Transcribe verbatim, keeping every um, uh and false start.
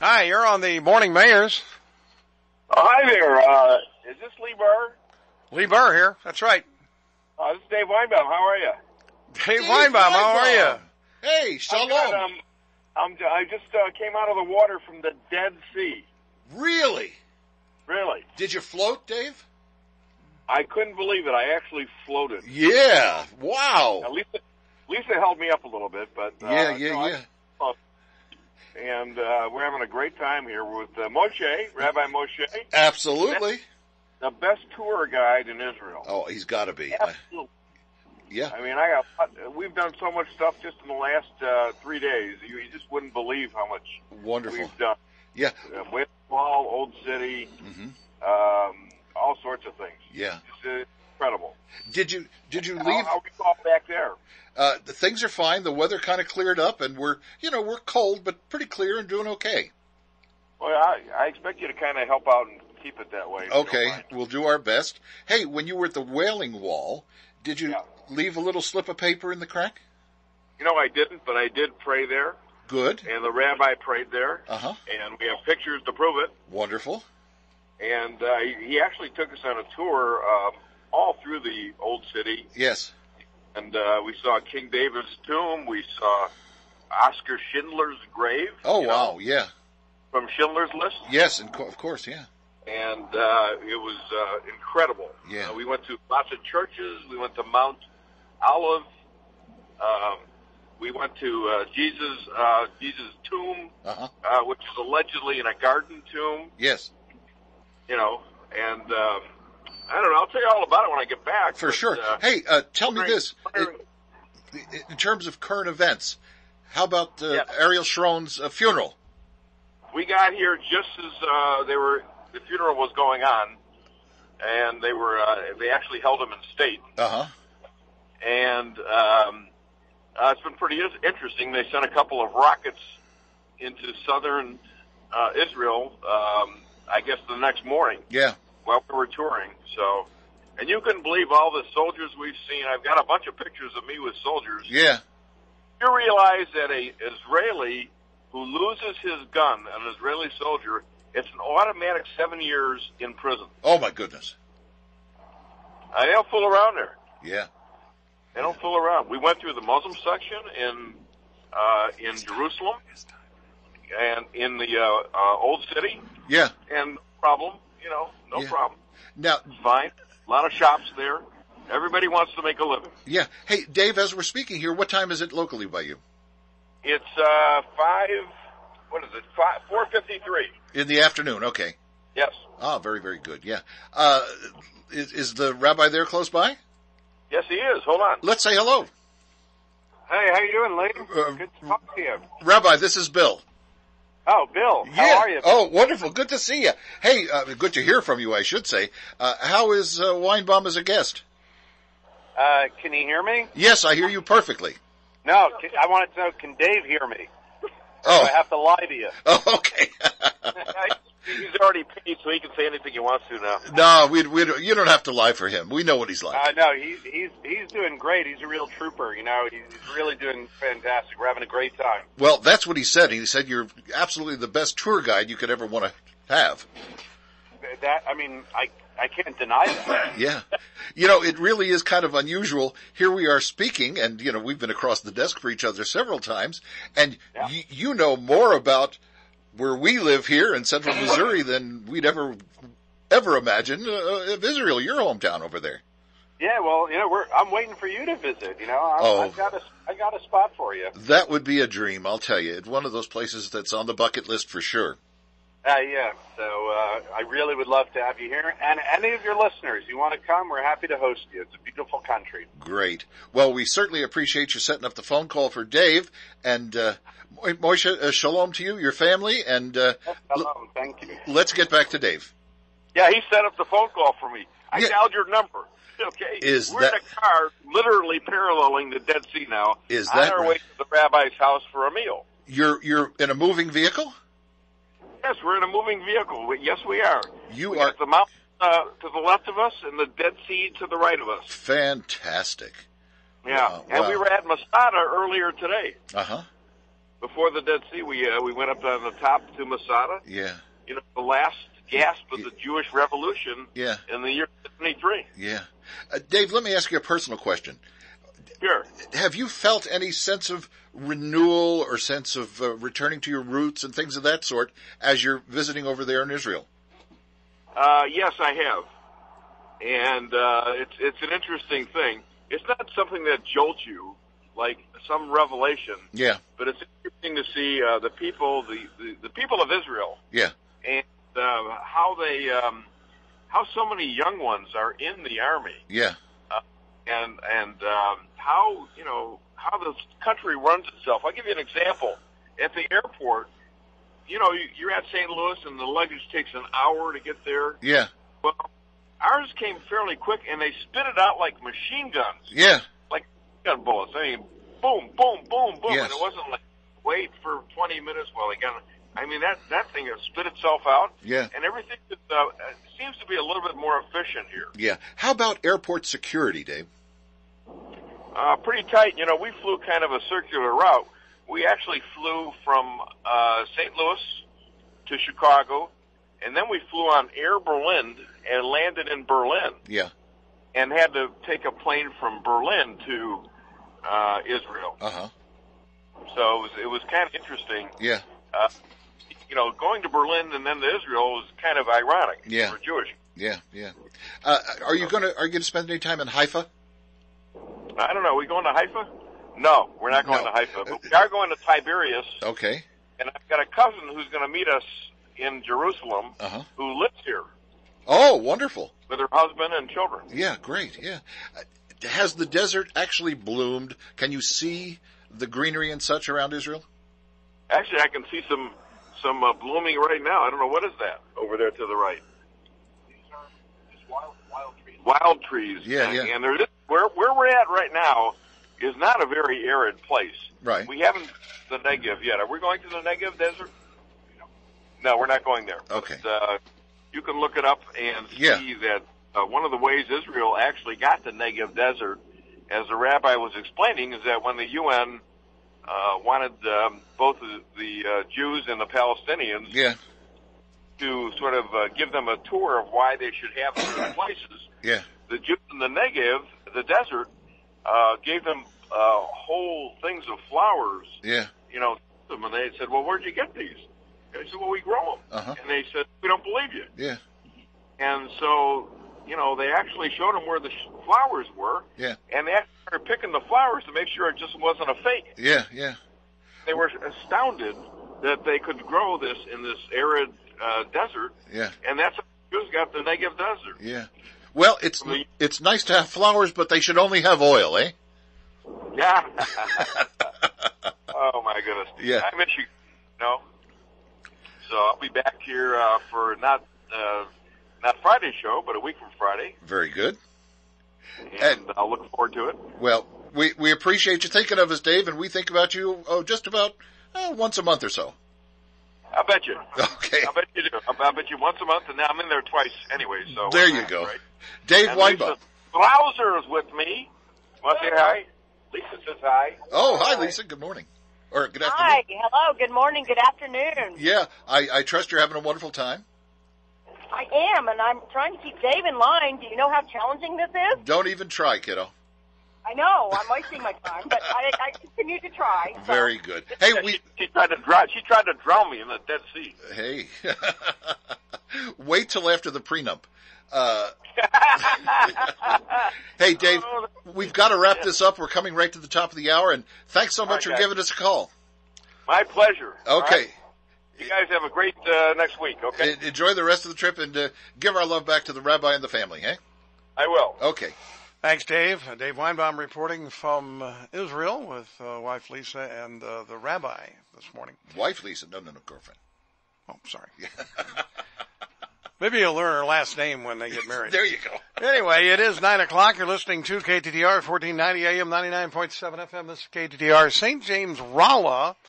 Hi, you're on the Morning Mayors. Oh, hi there. Uh, is this Lee Burr? Lee Burr here. That's right. Uh, this is Dave Weinbaum. How are you? Dave, Dave Weinbaum, how are you? Hey, shalom. I'm, um, I'm, I just uh, came out of the water from the Dead Sea. Really? Really? Did you float, Dave? I couldn't believe it. I actually floated. Yeah. Wow. Now, Lisa, Lisa held me up a little bit, but uh, yeah, yeah, no, yeah. I, and uh, we're having a great time here with uh, Moshe, Rabbi Moshe. Absolutely. The best tour guide in Israel. Oh, he's got to be. Absolutely. Yeah. I mean, I got. We've done so much stuff just in the last uh, three days. You, you just wouldn't believe how much wonderful we've done. Yeah. Uh, West Wall, Old City, mm-hmm. um, all sorts of things. Yeah. It's uh, incredible. Did you Did you How, leave? how we all back there? Uh, the things are fine. The weather kind of cleared up, and we're you know we're cold but pretty clear and doing okay. Well, I, I expect you to kind of help out and keep it that way. Okay, we'll do our best. Hey, when you were at the Wailing Wall, did you yeah. leave a little slip of paper in the crack? You know, I didn't, but I did pray there. Good. And the rabbi prayed there. Uh-huh. And we have pictures to prove it. Wonderful. And uh, he, he actually took us on a tour um, all through the Old City. Yes. And uh, we saw King David's tomb. We saw Oscar Schindler's grave. Oh, you wow, know, yeah. From Schindler's List. Yes, and co- of course, yeah. And uh, it was uh, incredible. Yeah. Uh, we went to lots of churches. We went to Mount Olive. Um, we went to uh, Jesus uh, Jesus' tomb, uh-huh. uh, which is allegedly in a garden tomb. Yes. You know, and um, I don't know. I'll tell you all about it when I get back. For but, sure. Uh, hey, uh, tell me this. wondering, In, in terms of current events, how about uh, yeah. Ariel Sharon's uh, funeral? We got here just as uh, they were. The funeral was going on, and they were. Uh, they actually held him in state. Uh huh. And um, uh, it's been pretty interesting. They sent a couple of rockets into southern uh, Israel. Um, I guess the next morning. Yeah. While we were touring. So, and you couldn't believe all the soldiers we've seen. I've got a bunch of pictures of me with soldiers. Yeah. You realize that a Israeli who loses his gun, an Israeli soldier, it's an automatic seven years in prison. Oh my goodness. Uh, they don't fool around there. Yeah. They don't fool around. We went through the Muslim section in uh, in Jerusalem and in the uh, uh, Old City. Yeah. And no problem, you know, no yeah. problem. Now, it's fine. A lot of shops there. Everybody wants to make a living. Yeah. Hey, Dave, as we're speaking here, what time is it locally by you? It's uh, five. What is it? Five, four fifty-three. In the afternoon. Okay. Yes. Ah, very, very good. Yeah. Uh, is, is the rabbi there close by? Yes, he is. Hold on. Let's say hello. Hey, how you doing, Lee? Uh, Good to talk to you. Rabbi, this is Bill. Oh, Bill. Yeah. How are you? Oh, wonderful. Good to see you. Hey, uh, good to hear from you, I should say. Uh, how is uh, Weinbaum as a guest? Uh, can you hear me? Yes, I hear you perfectly. No, can, I wanted to know, can Dave hear me? Oh. Do I have to lie to you? Oh, okay. He's already paid, so he can say anything he wants to now. No, we we you don't have to lie for him. We know what he's like. Uh, no, he's he's he's doing great. He's a real trooper. You know, he's really doing fantastic. We're having a great time. Well, that's what he said. He said you're absolutely the best tour guide you could ever want to have. That I mean, I I can't deny that. Yeah. You know, it really is kind of unusual. Here we are speaking, and, you know, we've been across the desk for each other several times, and yeah. y- you know more about where we live here in central Missouri than we'd ever, ever imagine uh, of Israel, your hometown over there. Yeah, well, you know, we're I'm waiting for you to visit. You know, I'm, Oh. I've got a I got a spot for you. That would be a dream, I'll tell you. It's one of those places that's on the bucket list for sure. Uh, yeah, so uh, I really would love to have you here. And any of your listeners, you want to come, we're happy to host you. It's a beautiful country. Great. Well, we certainly appreciate you setting up the phone call for Dave. And uh, Moshe, uh, shalom to you, your family, and uh, Shalom, thank you. Let's get back to Dave. Yeah, he set up the phone call for me. I Yeah. dialed your number. Okay, Is we're that- in a car, literally paralleling the Dead Sea now. Is on that our right? way to the rabbi's house for a meal. You're you're in a moving vehicle? Yes, we're in a moving vehicle. We- Yes, we are. You we are got the mountain uh, to the left of us and the Dead Sea to the right of us. fantastic. Yeah, Wow, and wow. we were at Masada earlier today. Uh huh. before the Dead Sea, we uh, we went up on the top to Masada. Yeah. You know, the last gasp of the Jewish Revolution. Yeah. In the year seventy-three. Yeah. Uh, Dave, let me ask you a personal question. Sure. Have you felt any sense of renewal or sense of uh, returning to your roots and things of that sort as you're visiting over there in Israel? Uh, yes, I have. And uh, it's it's an interesting thing. It's not something that jolts you like some revelation. Yeah. But it's interesting to see uh, the people, the, the, the people of Israel. Yeah. And uh, how they, um, how so many young ones are in the army. Yeah. Uh, and and um, how you know how the country runs itself. I'll give you an example. At the airport, you know, you, you're at Saint Louis, and the luggage takes an hour to get there. Yeah. Well, ours came fairly quick, and they spit it out like machine guns. Yeah. Like gun bullets. I mean, boom, boom, boom, boom. Yes. And it wasn't like wait for twenty minutes while they got. I mean, that that thing has spit itself out. Yeah. And everything is, uh, seems to be a little bit more efficient here. Yeah. How about airport security, Dave? Uh, pretty tight. You know, we flew kind of a circular route. We actually flew from uh, Saint Louis to Chicago, and then we flew on Air Berlin and landed in Berlin. Yeah. And had to take a plane from Berlin to uh, Israel. Uh-huh. So it was, it was kind of interesting. Yeah. Uh, you know, going to Berlin and then to Israel was kind of ironic Yeah. for Jewish. Yeah, yeah. Uh, are you gonna are you gonna spend any time in Haifa? I don't know. Are we going to Haifa? No, we're not going No. to Haifa. But we are going to Tiberias. Okay. And I've got a cousin who's going to meet us in Jerusalem Uh-huh. who lives here Oh, wonderful. with her husband and children. Yeah, great. Yeah. Uh, Has the desert actually bloomed? Can you see the greenery and such around Israel? Actually, I can see some some uh, blooming right now. I don't know, what is that over there to the right? These are just wild, wild trees. Wild trees. Yeah, and, yeah. And there is, where, where we're at right now is not a very arid place. Right. We haven't the Negev yet. Are we going to the Negev desert? No, we're not going there. Okay. But, uh, you can look it up and see Yeah. that uh, one of the ways Israel actually got the Negev desert, as the rabbi was explaining, is that when the U N uh, wanted um, both the, the uh, Jews and the Palestinians Yeah. to sort of uh, give them a tour of why they should have these places, Yeah. the Jews in the Negev, the desert, uh, gave them uh, whole things of flowers, Yeah. you know, them, and they said, well, where'd you get these? And they said, well, we grow them. Uh-huh. And they said, we don't believe you. Yeah. And so, you know, they actually showed them where the sh- flowers were, Yeah. and they actually started picking the flowers to make sure it just wasn't a fake. Yeah. Yeah. They were astounded that they could grow this in this arid uh, desert, Yeah. and that's how Jews got the Negev desert. Yeah. Well, it's it's nice to have flowers, but they should only have oil, eh? Yeah. Oh, my goodness. Yeah. I miss you. No. So I'll be back here uh, for not uh, not Friday's show, but a week from Friday, Very good. and And- I'll look forward to it. Well, we we appreciate you thinking of us, Dave, and we think about you oh, just about uh, once a month or so. I bet you. Okay. I bet you do. I bet you once a month, and now I'm in there twice anyway. So There we're you go. right. Dave And Weinbaum. Lisa Blauser is with me. Want to say hi? Lisa says hi. Oh, hi, Lisa. Good morning. Or good afternoon. Hi, hello, good morning, good afternoon. Yeah, I, I trust you're having a wonderful time. I am, and I'm trying to keep Dave in line. Do you know how challenging this is? Don't even try, kiddo. I know, I'm wasting my time, but I, I continue to try. So. Very good. Hey, Yeah, we. she, she tried to drown. She tried to drown me in the Dead Sea. Hey. Wait till after the prenup. Uh, hey, Dave, we've got to wrap this up. We're coming right to the top of the hour, and thanks so much All right, for guys. giving us a call. My pleasure. All Okay. right? You guys have a great uh, next week. Okay. En- Enjoy the rest of the trip, and uh, give our love back to the rabbi and the family, eh? I will. Okay. Thanks, Dave. Uh, Dave Weinbaum reporting from uh, Israel with uh, wife Lisa and uh, the rabbi this morning. Wife Lisa. No, no, no, girlfriend. Oh, sorry. Maybe you'll learn her last name when they get married. There you go. Anyway, it is nine o'clock. You're listening to K T T R, fourteen ninety A M, ninety-nine point seven F M. This is K T T R, Saint James Rolla.